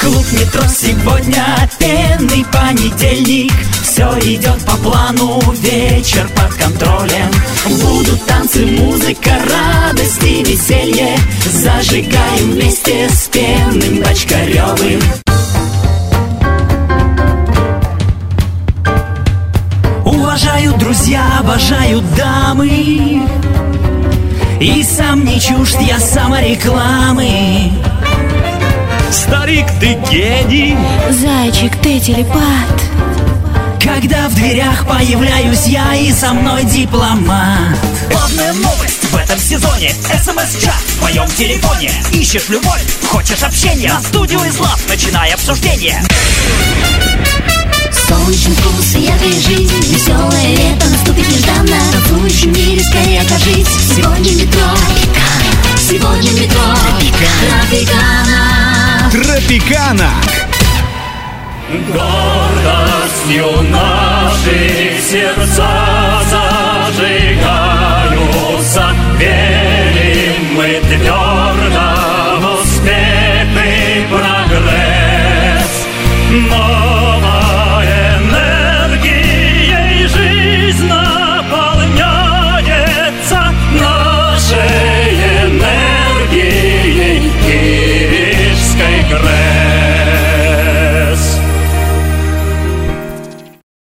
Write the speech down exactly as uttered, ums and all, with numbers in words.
Клуб «Метро» сегодня пенный понедельник. Все идет по плану, вечер под контролем. Будут танцы, музыка, радость и веселье. Зажигаем вместе с пенным Бочкаревым. Уважаю, друзья, обожаю дамы. И сам не чужд я саморекламы. Старик, ты гений. Зайчик, ты телепат. Когда в дверях появляюсь я, и со мной дипломат. Главная новость в этом сезоне. эс эм эс-чат в твоем телефоне. Ищешь любовь, хочешь общения? На студию из лав начинай обсуждение. Солнечный вкус и яркая жизнь. Веселое лето наступит нежданно. В танцующем мире скорее окажись. Сегодня метро Тропикана. Сегодня метро Тропикана. Тропикана. Гордостью наши сердца зажигаются. Верим мы твердо в успех и прогресс. Но